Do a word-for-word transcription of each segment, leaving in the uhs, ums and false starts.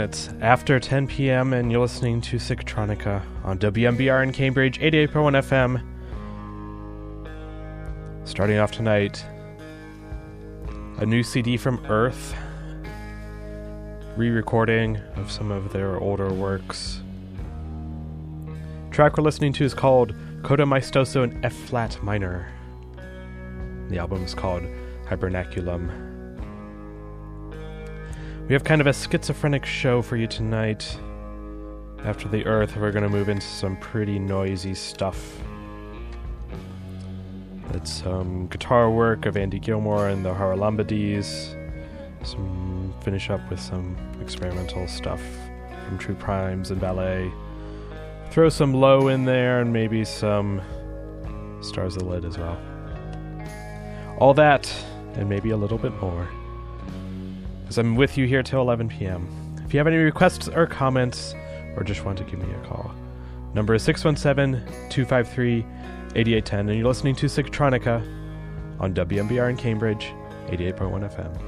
minutes after ten p.m. and you're listening to Siktronica on W M B R in Cambridge, eighty-eight point one F M. Starting off tonight, a new C D from Earth, re-recording of some of their older works. The track we're listening to is called Coda Maestoso in F-flat minor. The album is called Hibernaculum. We have kind of a schizophrenic show for you tonight. After the Earth, we're going to move into some pretty noisy stuff. It's some guitar work of Andy Gilmore and the Haralambades. Some finish up with some experimental stuff from True Primes and Ballet. Throw some Low in there and maybe some Stars of Lid as well. All that and maybe a little bit more, as I'm with you here till eleven p.m. If you have any requests or comments, or just want to give me a call, number is six one seven, two five three, eight eight one zero, and you're listening to Siktronica on W M B R in Cambridge, eighty-eight point one F M.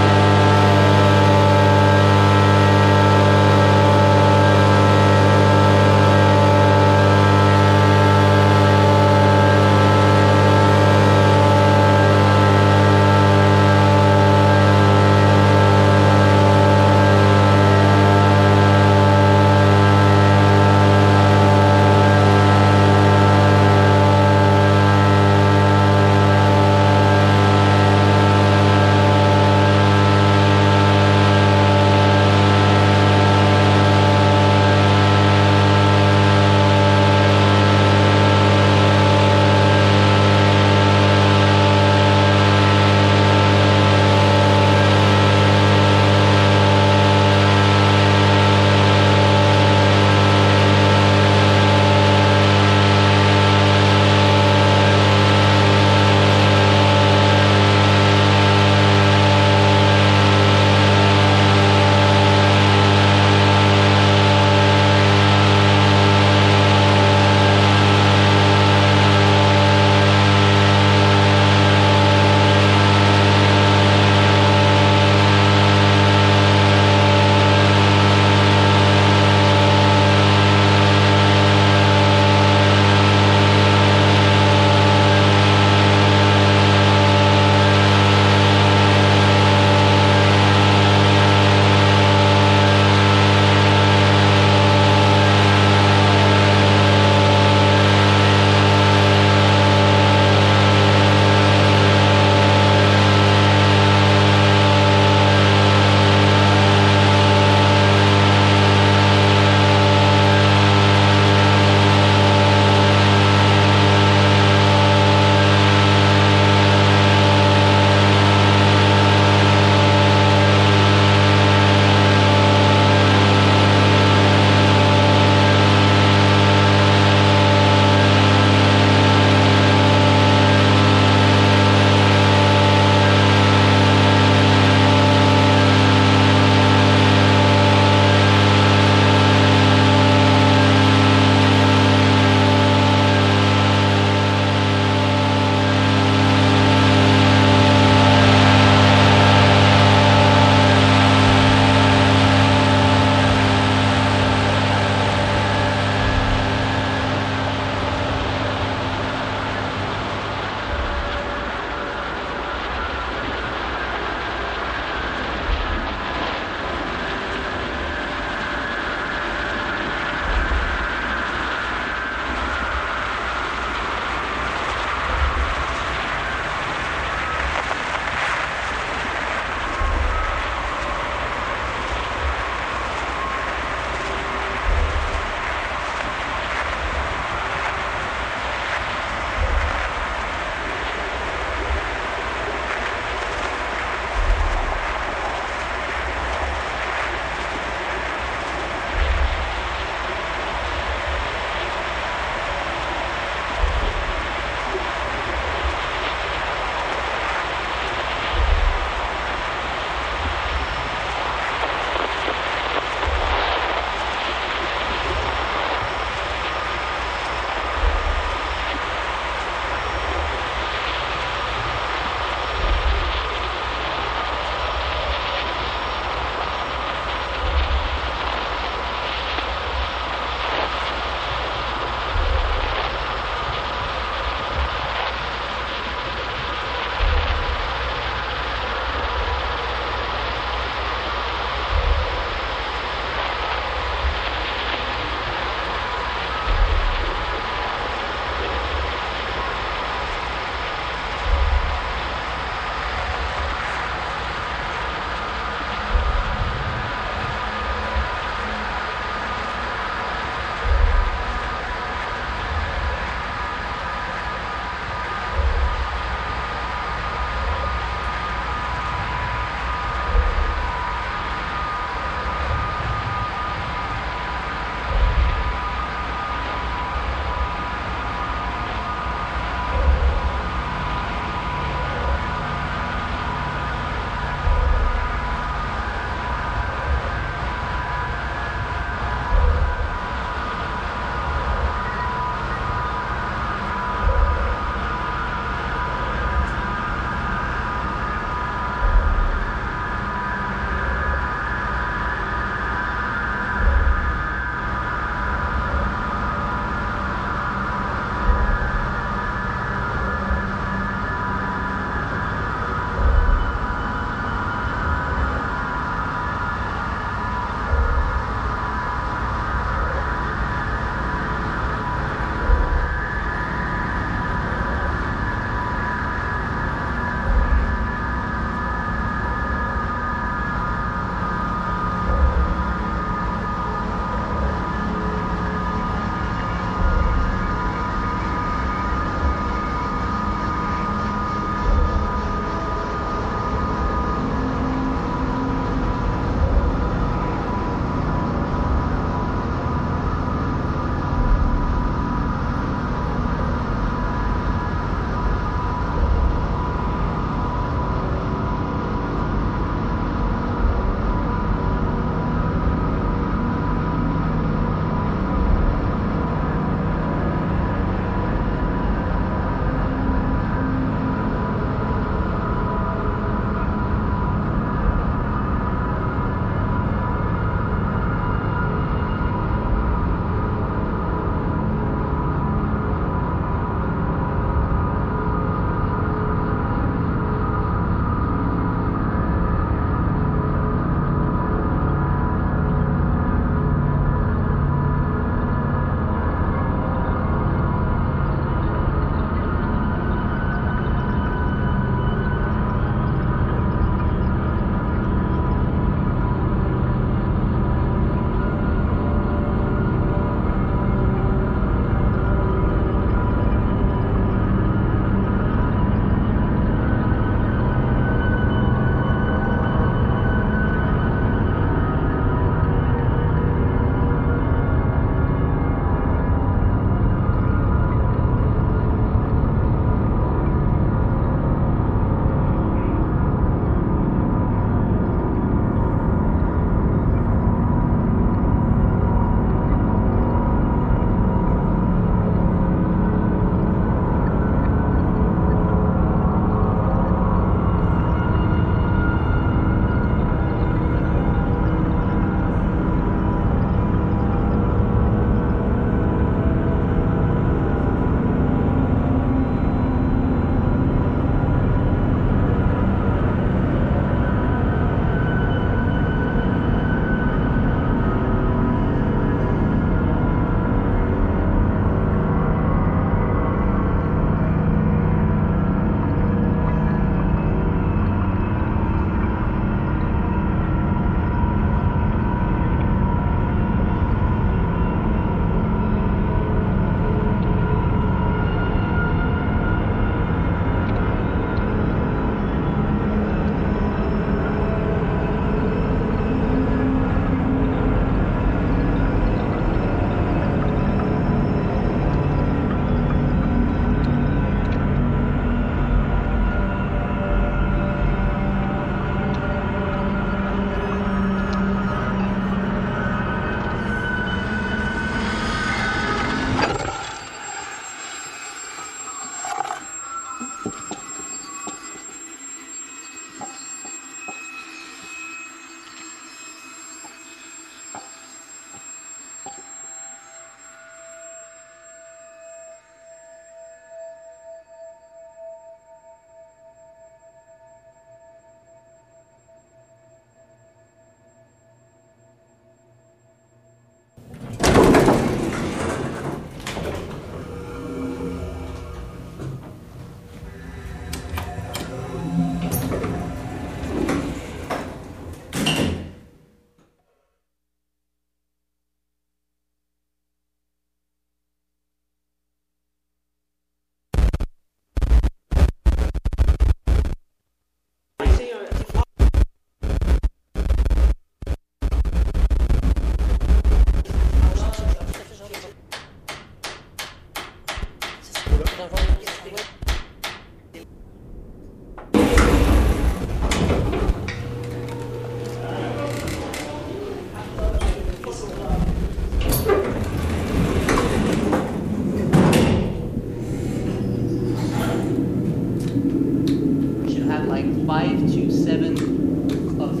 like five to seven of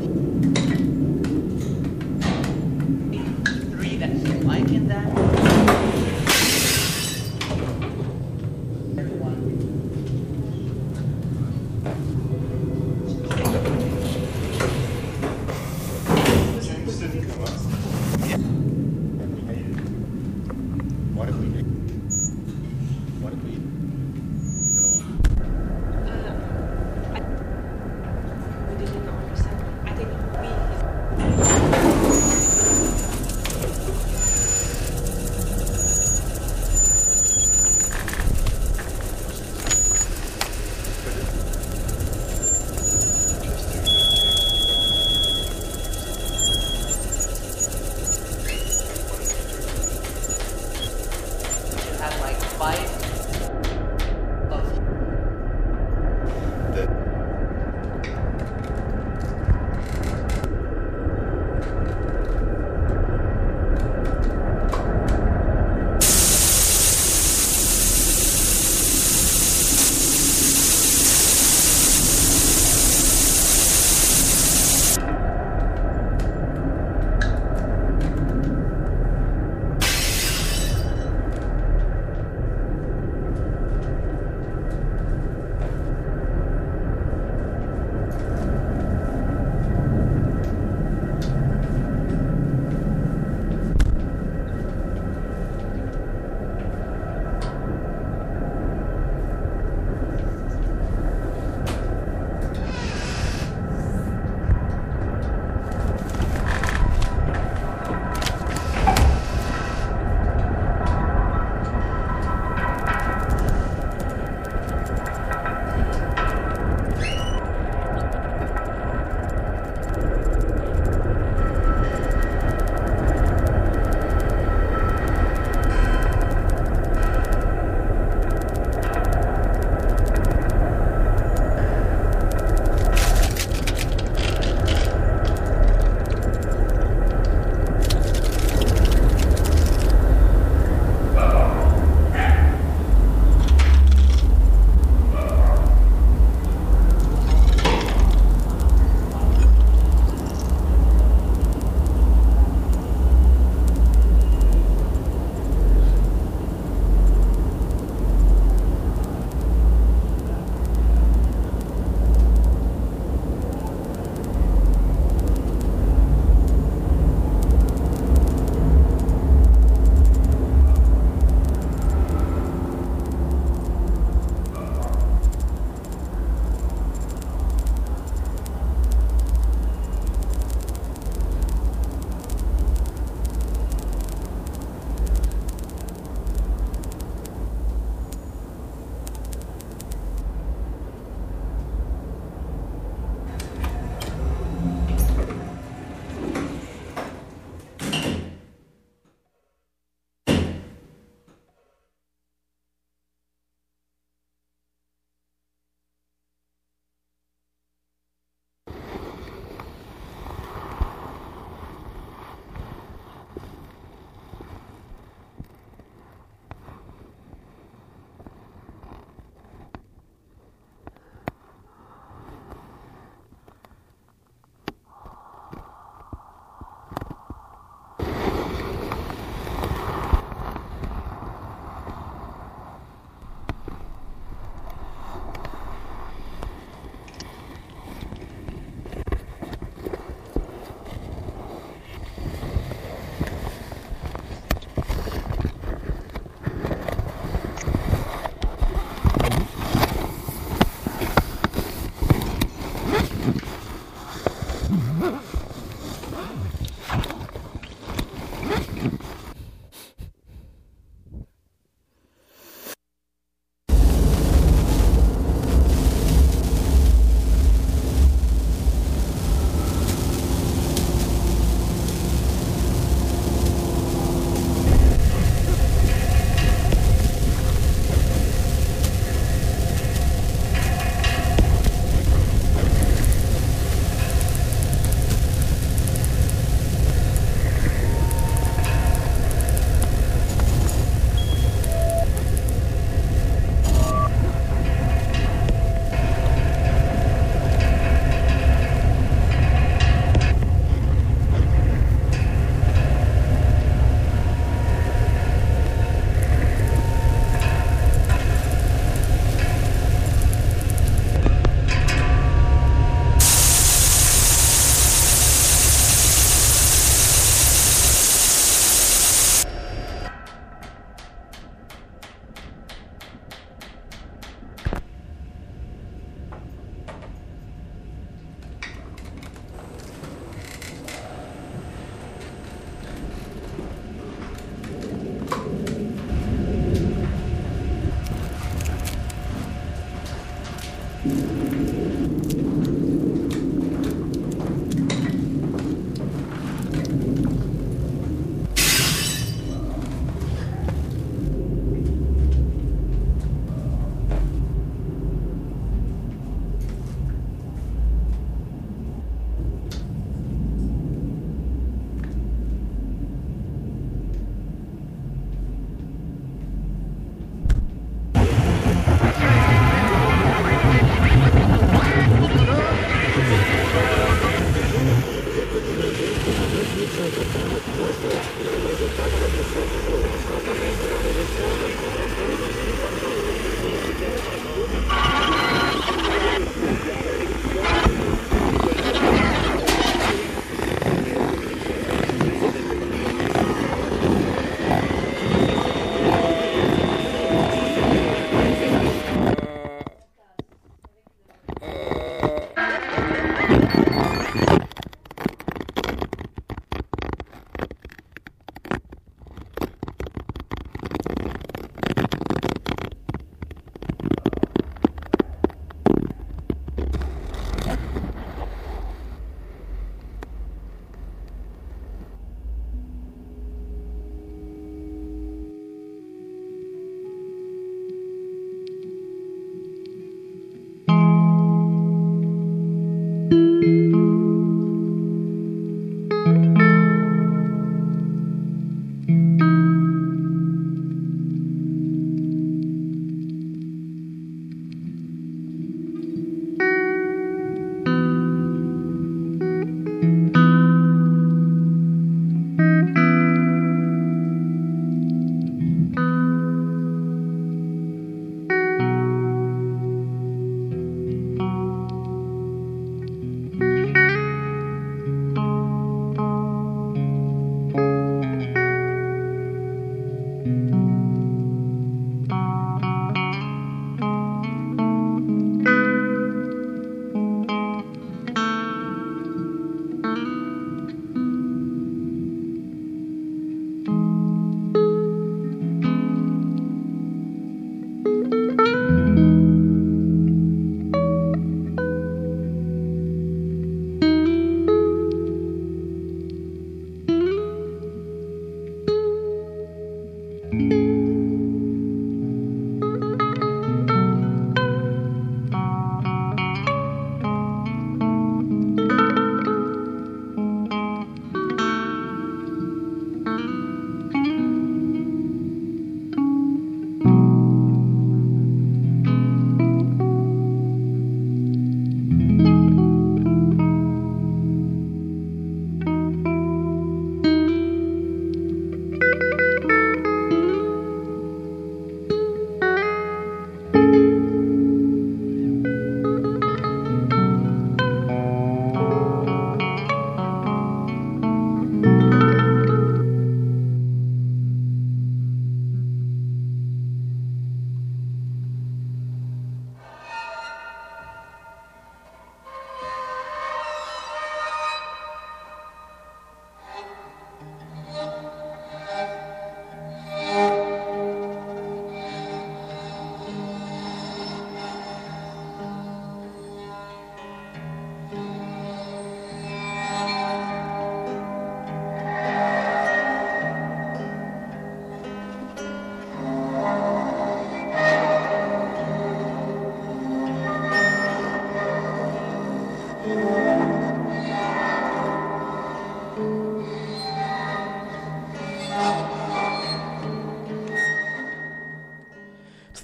three that you like in that. What if we did? What if we? We didn't go understand. I think we.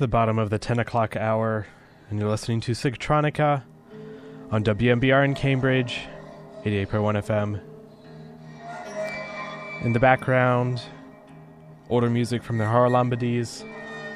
the bottom of the ten o'clock hour, and you're listening to Sigtronica on W M B R in Cambridge, eighty-eight point one F M. In the background, older music from the Haralambades,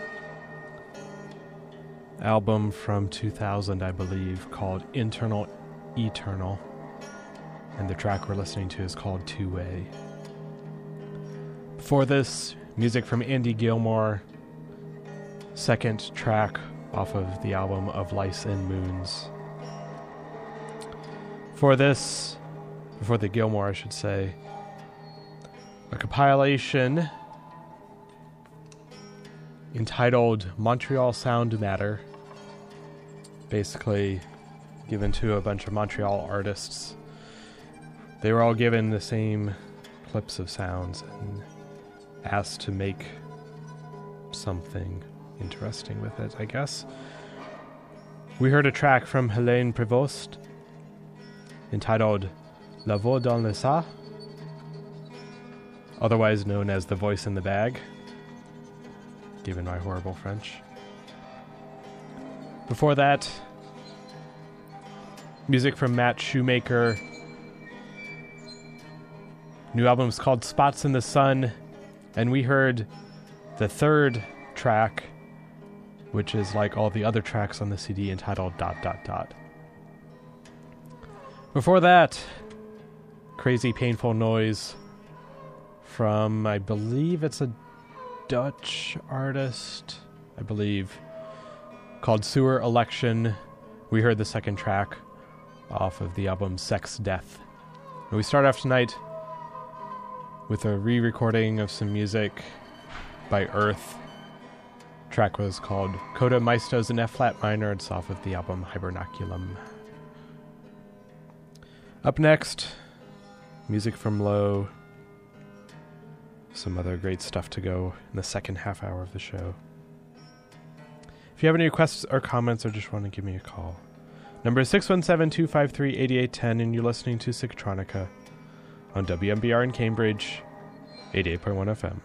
album from two thousand, I believe, called Internal Eternal, and the track we're listening to is called Two Way. Before this, music from Andy Gilmore, second track off of the album Of Lice and Moons. For this, before the Gilmore, I should say, a compilation entitled Montreal Sound Matter, basically given to a bunch of Montreal artists. They were all given the same clips of sounds and asked to make something interesting with it, I guess. We heard a track from Helene Prévost entitled La Voix dans le Sa, otherwise known as The Voice in the Bag, given my horrible French. Before that, music from Matt Shoemaker. New album is called Spots in the Sun, and we heard the third track, which is like all the other tracks on the C D, entitled Dot Dot Dot. Before that, Crazy Painful Noise from, I believe it's a Dutch artist, I believe, called Sewer Election. We heard the second track off of the album Sex Death. And we start off tonight with a re-recording of some music by Earth. The track was called Coda Maestos in F-flat minor. It's off of the album Hibernaculum. Up next, music from Low. Some other great stuff to go in the second half hour of the show. If you have any requests or comments or just want to give me a call, number is six one seven, two five three, eight eight one zero, and you're listening to Sigtronica on W M B R in Cambridge, eighty-eight point one F M.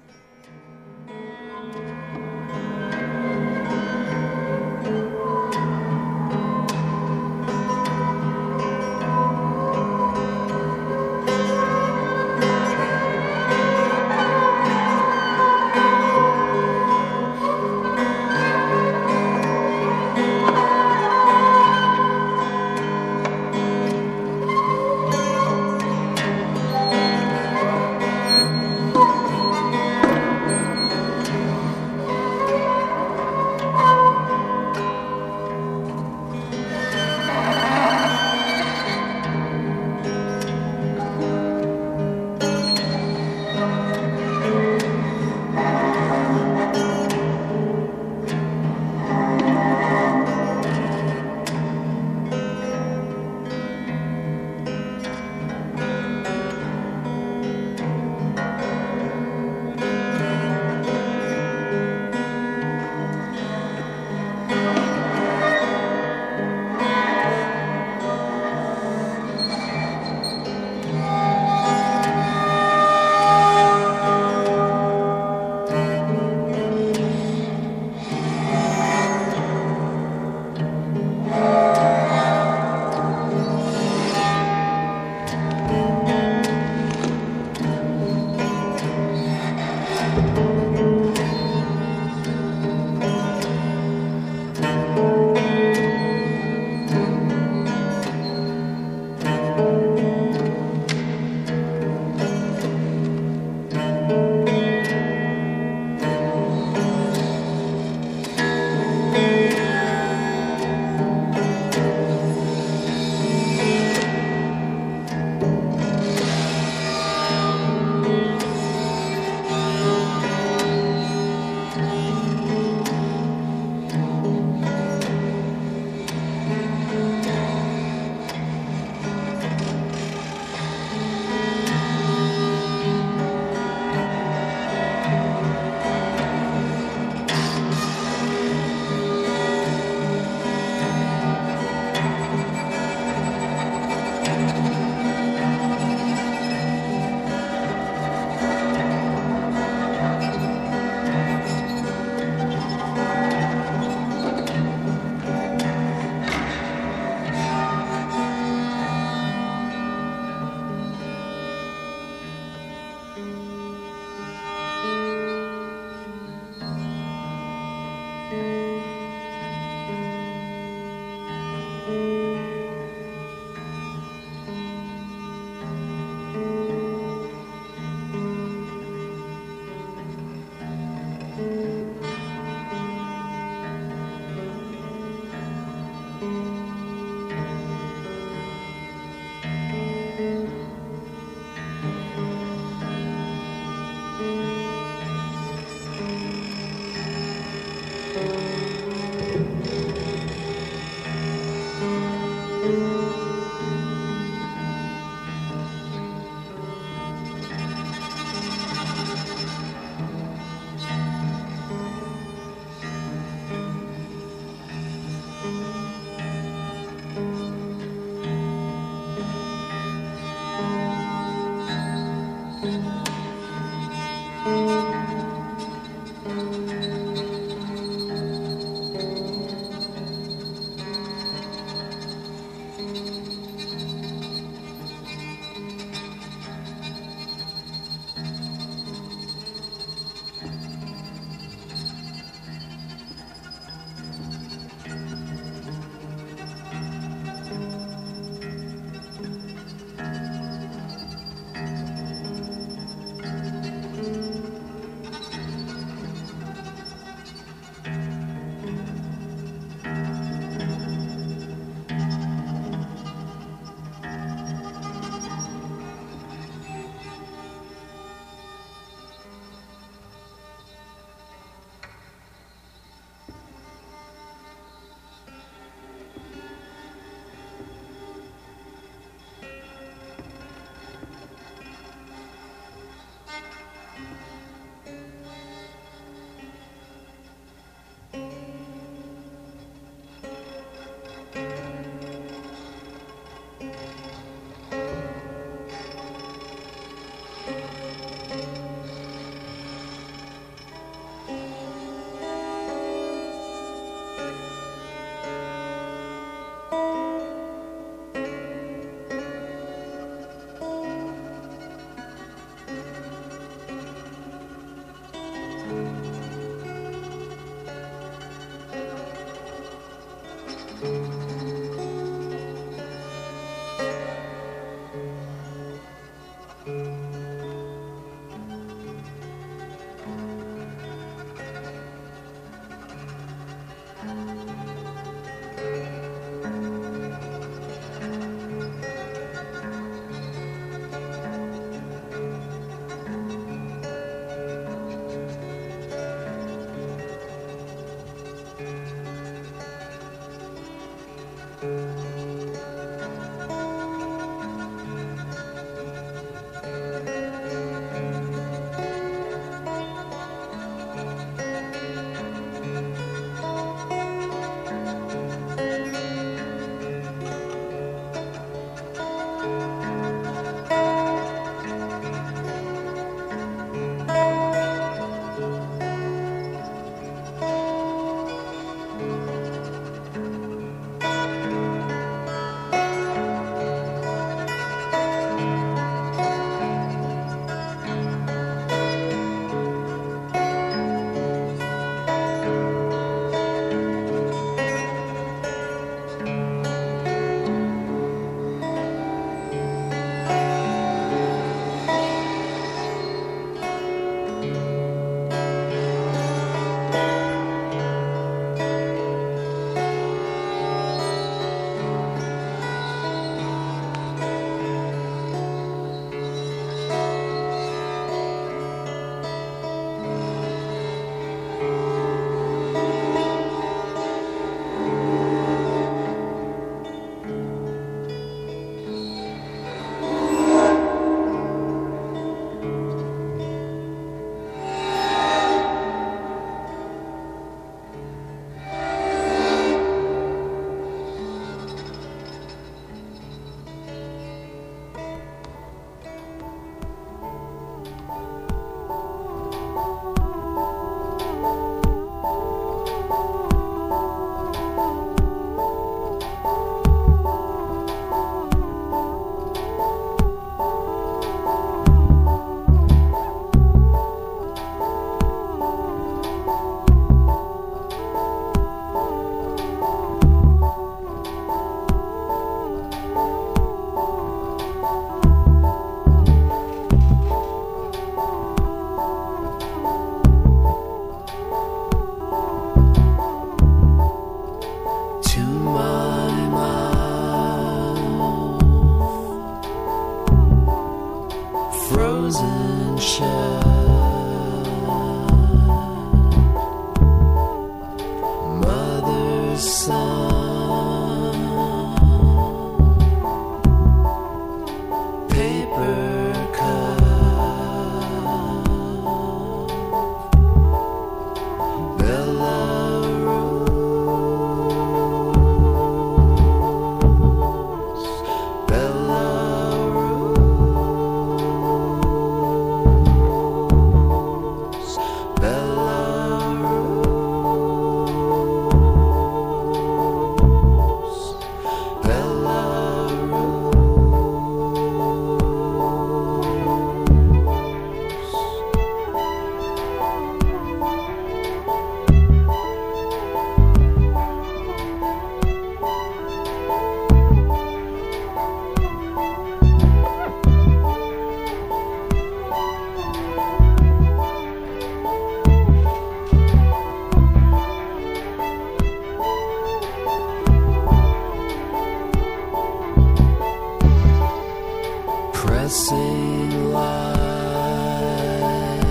passing light,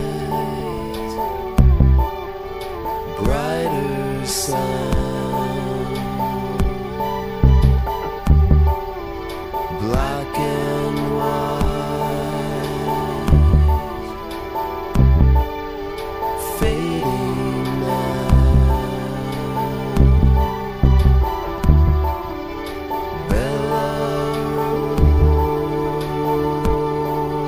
brighter sound, black and white, fading now. Bella Rose.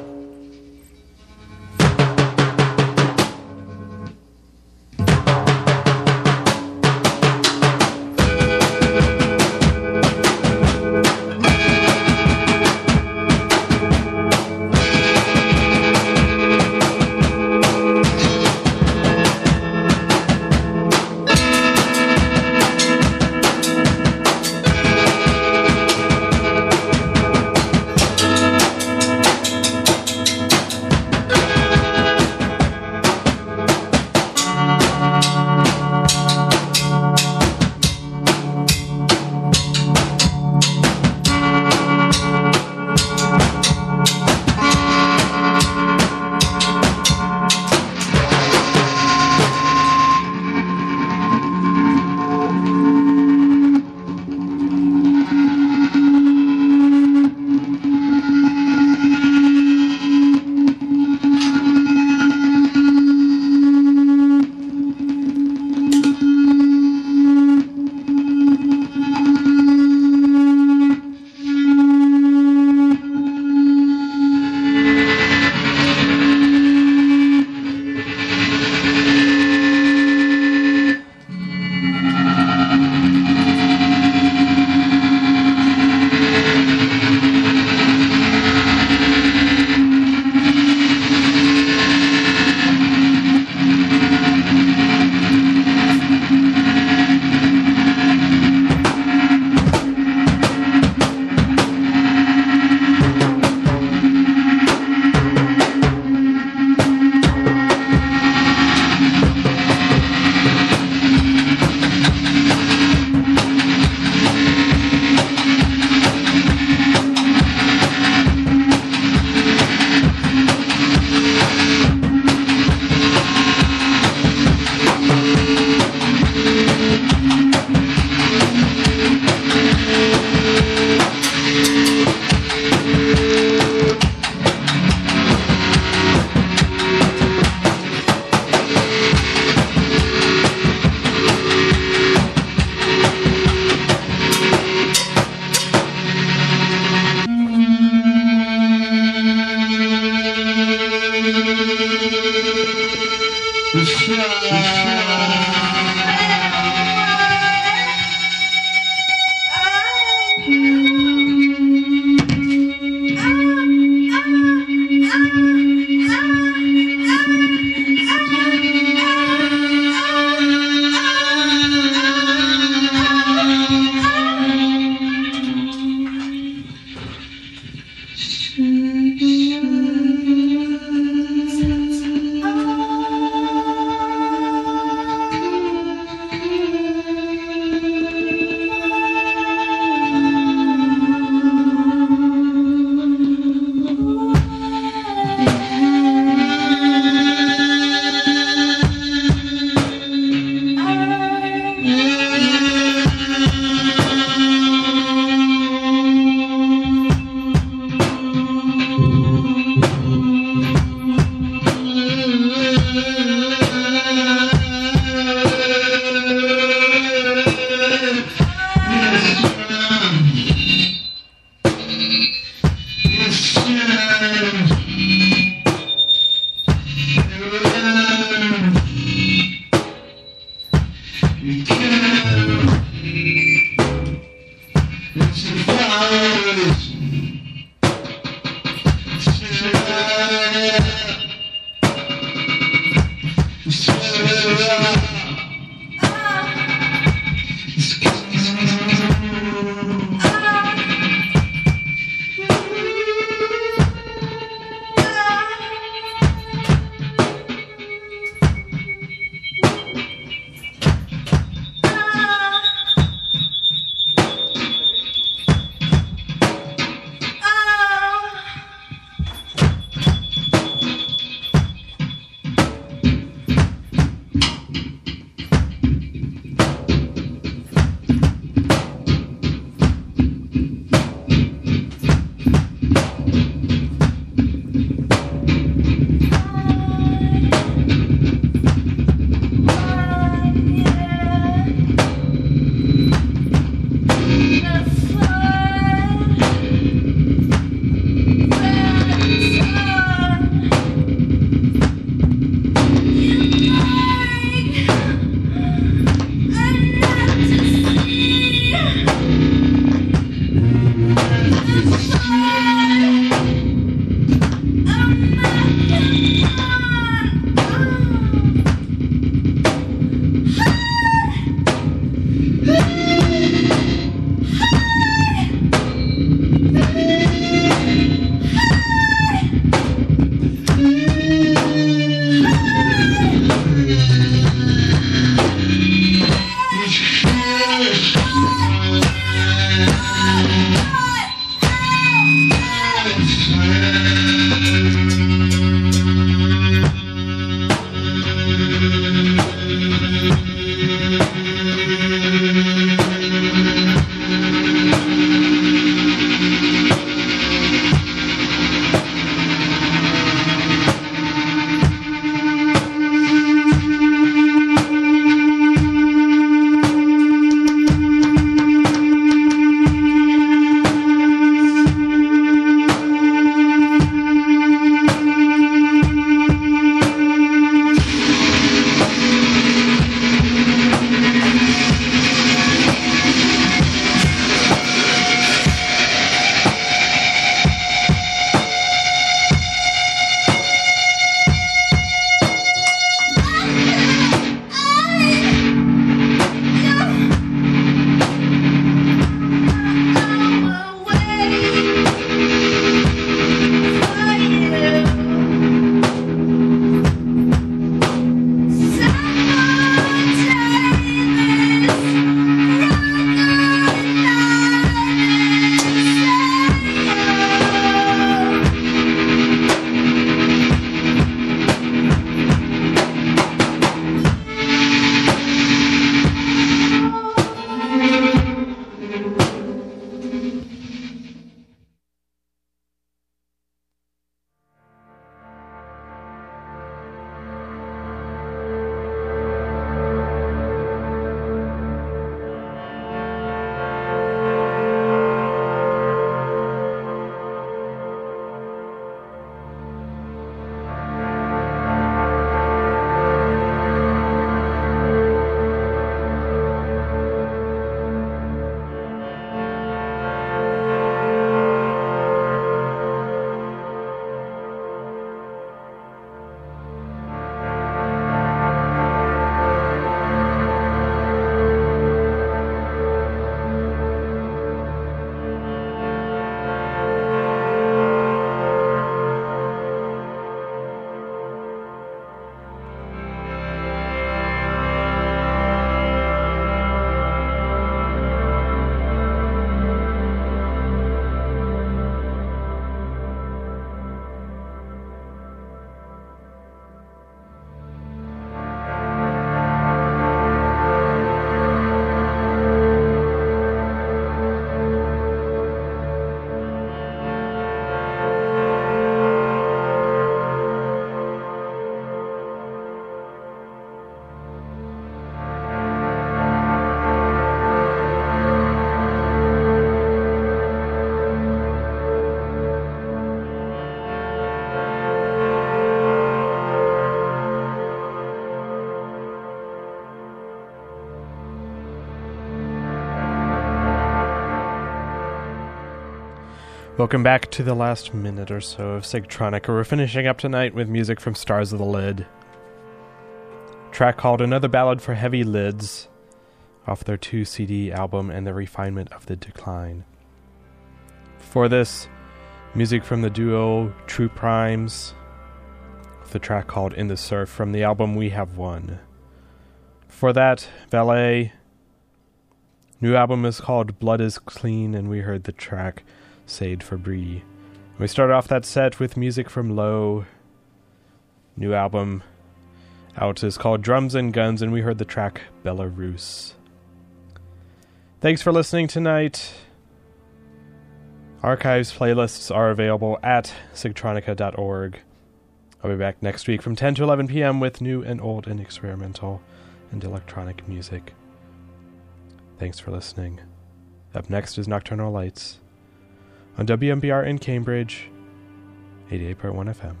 Welcome back to the last minute or so of Sigtronica. We're finishing up tonight with music from Stars of the Lid. A track called Another Ballad for Heavy Lids, off their two C D album And the Refinement of the Decline. For this, music from the duo True Primes, with a track called In the Surf from the album We Have Won. For that, Valet. New album is called Blood is Clean, and we heard the track Sade for Brie. We started off that set with music from Low. New album out is called Drums and Guns, and we heard the track Belarus. Thanks for listening tonight. Archives playlists are available at sigtronica dot org. I'll be back next week from ten to eleven p.m. with new and old and experimental and electronic music. Thanks for listening. Up next is Nocturnal Lights on W M B R in Cambridge, eighty-eight point one F M.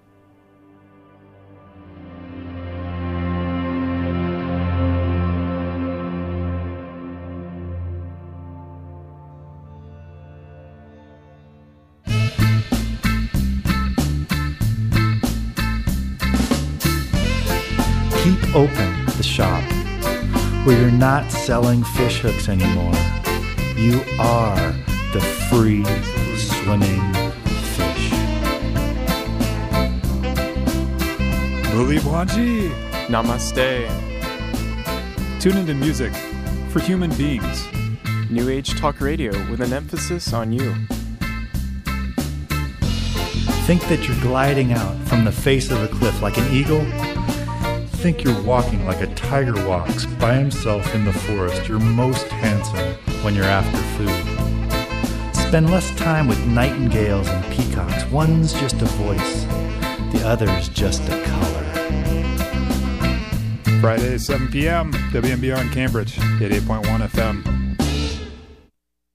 Keep open the shop where you're not selling fish hooks anymore. You are the free swimming fish. Uli Bwanji. Namaste. Tune into music for human beings. New Age Talk Radio with an emphasis on you. Think that you're gliding out from the face of a cliff like an eagle? Think you're walking like a tiger walks by himself in the forest. You're most handsome when you're after food. Spend less time with nightingales and peacocks. One's just a voice, the other's just a color. Friday, seven p.m., W M B R in Cambridge, eighty-eight point one F M.